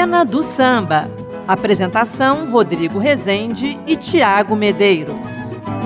Cena do Samba. Apresentação: Rodrigo Rezende e Tiago Medeiros.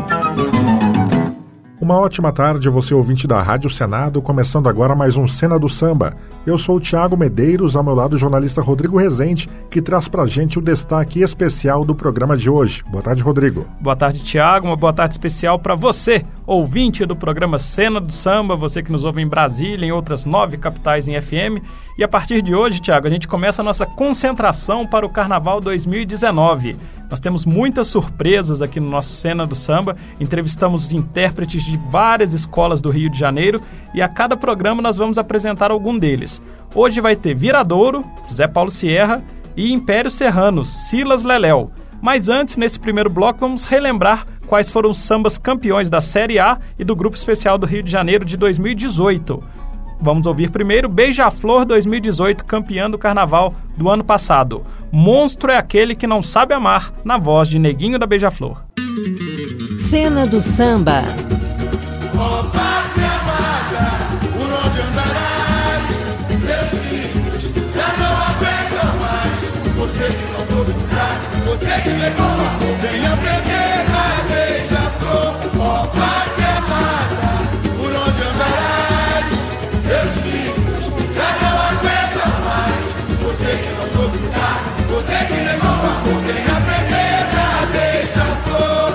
Uma ótima tarde, você ouvinte da Rádio Senado, começando agora mais um Cena do Samba. Eu sou o Tiago Medeiros, ao meu lado o jornalista Rodrigo Rezende, que traz pra gente o destaque especial do programa de hoje. Boa tarde, Rodrigo. Boa tarde, Tiago. Uma boa tarde especial para você, ouvinte do programa Cena do Samba, você que nos ouve em Brasília, em outras 9 capitais em FM. E a partir de hoje, Tiago, a gente começa a nossa concentração para o Carnaval 2019. Nós temos muitas surpresas aqui no nosso Cena do Samba, entrevistamos intérpretes de várias escolas do Rio de Janeiro e a cada programa nós vamos apresentar algum deles. Hoje vai ter Viradouro, Zé Paulo Sierra e Império Serrano, Silas Leléu. Mas antes, nesse primeiro bloco, vamos relembrar quais foram os sambas campeões da Série A e do Grupo Especial do Rio de Janeiro de 2018. Vamos ouvir primeiro Beija-Flor 2018, campeã do Carnaval do ano passado. Monstro é aquele que não sabe amar, na voz de Neguinho da Beija-Flor. Cena do Samba. Ó pátria amada, por onde andarás? Seus filhos já não aguentam mais. Você que não soube lutar, você que levou amor, vem aprender na Beija-Flor. Ó pátria amada, por onde andarás? Seus filhos já não aguentam mais. Você que não soube lutar, você que levou amor, vem aprender na Beija-Flor.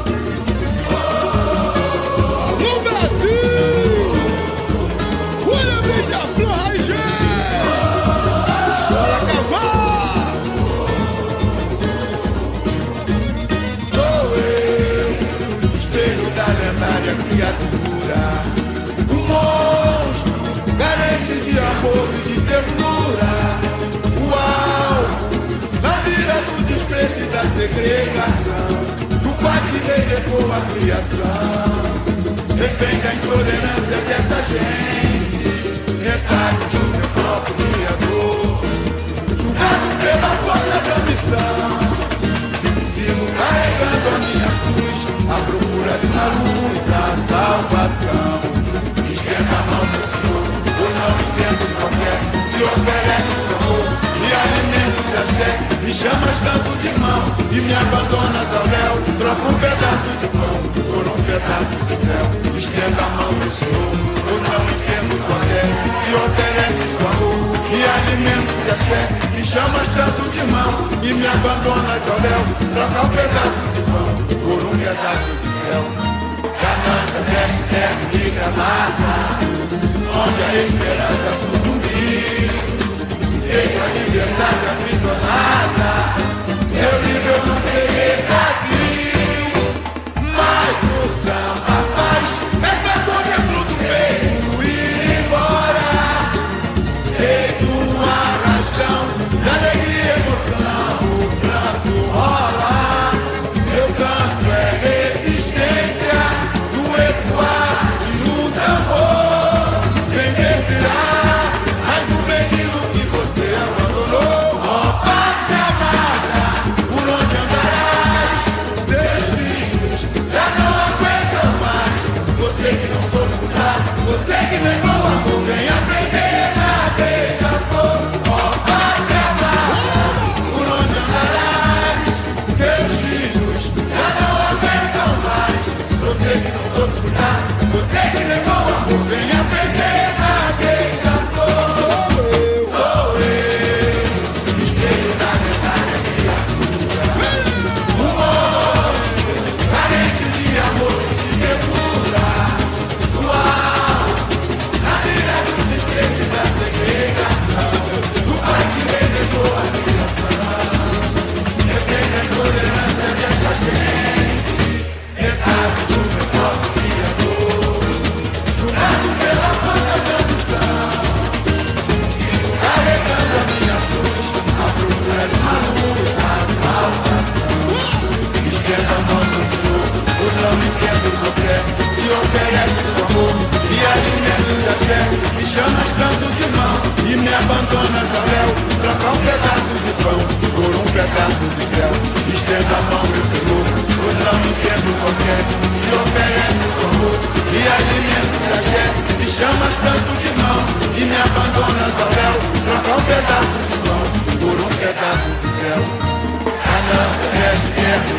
Alô, Brasil! Olha a Beija-Flor, Raijé! Bora acabar! Sou eu, espelho da lendária criatura, o monstro, carente de amor e de ternura, o alvo, na mira do desprezo e da segregação, do pai que relegou a criação, refém da intolerância dessa gente, retalho sobre o próprio criador, julgado pela força da missão, sigo carregando a minha cruz, à procura de uma luz da salvação. Esquenta a mão, meu Senhor, pois não entendo qualquer, se ofereces amor e alimento da fé, me chamas tanto de irmão e me abandonas ao léu, troca um pedaço de pão por um pedaço de céu. Estenda a mão, meu Senhor, pois não entendo qualquer, se ofereces amor e alimento da fé, me chamas tanto de irmão e me abandonas ao léu, troca um pedaço de pão por um pedaço de céu. Ganância, veste, terra e granada, onde a esperança sucumbir, deixa a liberdade aprisionada. Eu livre, eu não sei Brasil, mas o samba faz essa dor dentro do peito ir embora, feito um arrastão de alegria e emoção, o pranto rola. Meu canto é resistência no ecoar de um tambor, vem mergulhar mais um veneno que você abandonou. Ó pátria amada, por onde andarás? Seus filhos já não aguentam mais. Você que não soube lutar, você que negou o amor, vem aprender na Beija-Flor. Ó pátria amada, por onde andarás? Seus filhos já não aguentam mais. Você que não soube lutar, você que negou o amor, vem aprender na Beija-Flor. Sou eu, espelho da lendária criatura, o monstro, carente de amor e de ternura, o alvo, na mira do desprezo e da segregação, do pai que relegou a criação, refém da intolerância dessa gente, retalho do meu próprio criador, julgado pela força da missão, sigo carregando a minha cruz, à procura de uma luz da salvação. Esquenta a mão do Senhor, pois não entendo qualquer, se ofereces o amor e alimento da fé, me chamas tanto de irmão e me abandonas ao léu, troca um pedaço de pão por um pedaço de céu. Estenda a mão, meu Senhor, pois não entendo qualquer, se ofereces o amor e alimento da fé, me chamas tanto de irmão e me abandonas ao léu, troca um pedaço de pão por um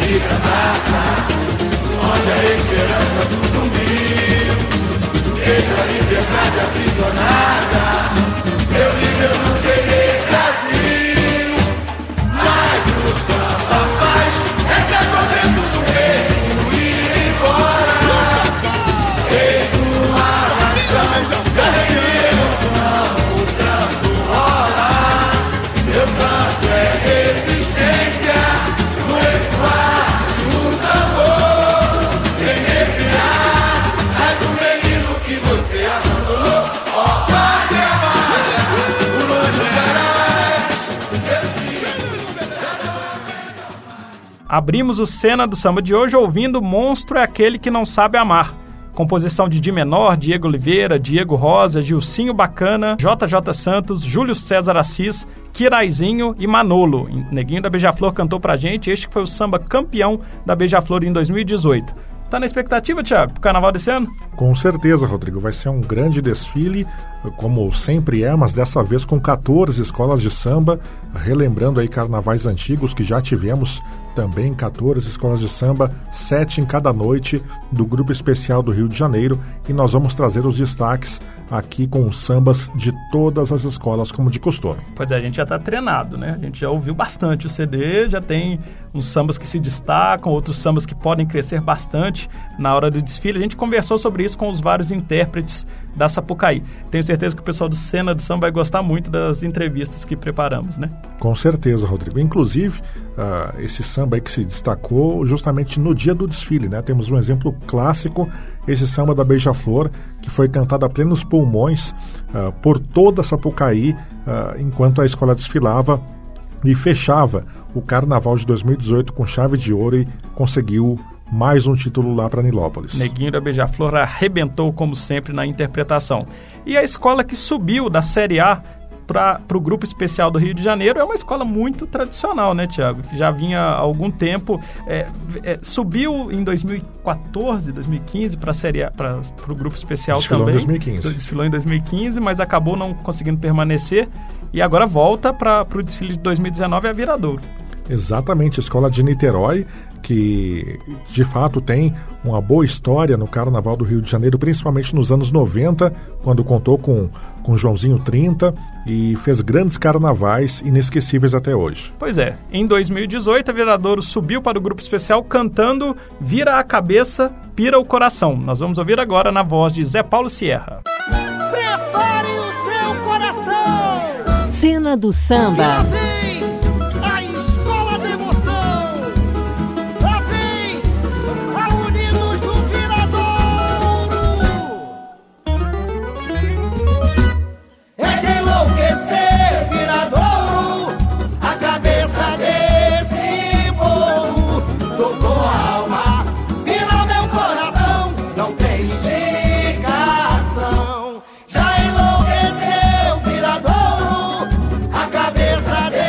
e granada, onde a esperança sucumbiu. Vejo a liberdade aprisionada, eu livre eu não serei Brasil. Mas o samba faz essa correndo do reino ir embora. Feito uma nação, garante emoção, o canto rola. Meu canto é resistência, no ecoar, no tambor. Vem respirar, mas o menino que você abandonou. Ó, pátria amada, por onde andarás, seus filhos. Abrimos o Cena do Samba de hoje ouvindo Monstro é Aquele que Não Sabe Amar. Composição de Di Menor, Diego Oliveira, Diego Rosa, Gilcinho Bacana, JJ Santos, Júlio César Assis, Kiraizinho e Manolo. Neguinho da Beija-Flor cantou pra gente, este que foi o samba campeão da Beija-Flor em 2018. Tá na expectativa, Thiago, pro carnaval desse ano? Com certeza, Rodrigo. Vai ser um grande desfile, como sempre é, mas dessa vez com 14 escolas de samba, relembrando aí carnavais antigos que já tivemos também 14 escolas de samba, 7 em cada noite do Grupo Especial do Rio de Janeiro, e nós vamos trazer os destaques aqui com os sambas de todas as escolas, como de costume. Pois é, a gente já tá treinado, né? A gente já ouviu bastante o CD, já tem uns sambas que se destacam, outros sambas que podem crescer bastante na hora do desfile. A gente conversou sobre isso com os vários intérpretes da Sapucaí. Tenho certeza que o pessoal do Cena do Samba vai gostar muito das entrevistas que preparamos, né? Com certeza, Rodrigo. Inclusive, esse samba aí que se destacou justamente no dia do desfile, né? Temos um exemplo clássico, esse samba da Beija-Flor, que foi cantado a plenos pulmões por toda a Sapucaí, enquanto a escola desfilava e fechava o Carnaval de 2018 com chave de ouro e conseguiu mais um título lá para Nilópolis. Neguinho da Beija-Flor arrebentou, como sempre, na interpretação. E a escola que subiu da Série A para o Grupo Especial do Rio de Janeiro é uma escola muito tradicional, né, Thiago? Que já vinha há algum tempo. Subiu em 2014, 2015 para a Série A, para o Grupo Especial Desfilou também. Em 2015. Desfilou em 2015, mas acabou não conseguindo permanecer. E agora volta para o desfile de 2019 a Viradouro. Exatamente, a escola de Niterói, que de fato tem uma boa história no Carnaval do Rio de Janeiro, principalmente nos anos 90, quando contou com Joãozinho 30 e fez grandes carnavais inesquecíveis até hoje. Pois é, em 2018 a Viradouro subiu para o Grupo Especial cantando Vira a Cabeça, Pira o Coração. Nós vamos ouvir agora na voz de Zé Paulo Sierra. Prepare o seu coração! Cena do Samba. Lá vem a escola da emoção! Lá vem a Unidos do Viradouro! É de enlouquecer, Viradouro, a cabeça desse povo. Tocou a alma, vira meu coração, não tem explicação. Já enlouqueceu, Viradouro, a cabeça desse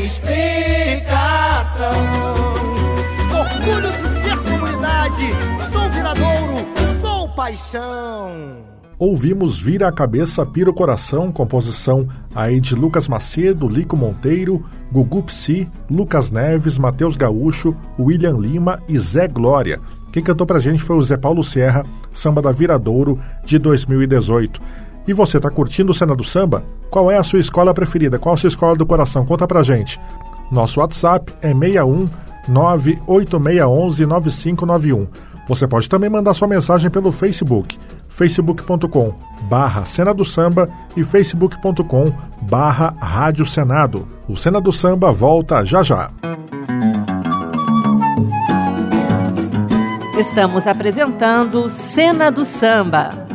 explicação. Orgulho de ser comunidade, sou Viradouro, sou paixão. Ouvimos Vira a Cabeça, Pira o Coração, composição aí de Lucas Macedo, Lico Monteiro, Gugu Psi, Lucas Neves, Matheus Gaúcho, William Lima e Zé Glória. Quem cantou pra gente foi o Zé Paulo Sierra, Samba da Viradouro, de 2018. E você, tá curtindo o Cena do Samba? Qual é a sua escola preferida? Qual a sua escola do coração? Conta pra gente. Nosso WhatsApp é 61 98611 9591. Você pode também mandar sua mensagem pelo Facebook, facebook.com/Cena do Samba e facebook.com/Rádio Senado. O Cena do Samba volta já já. Estamos apresentando Cena do Samba.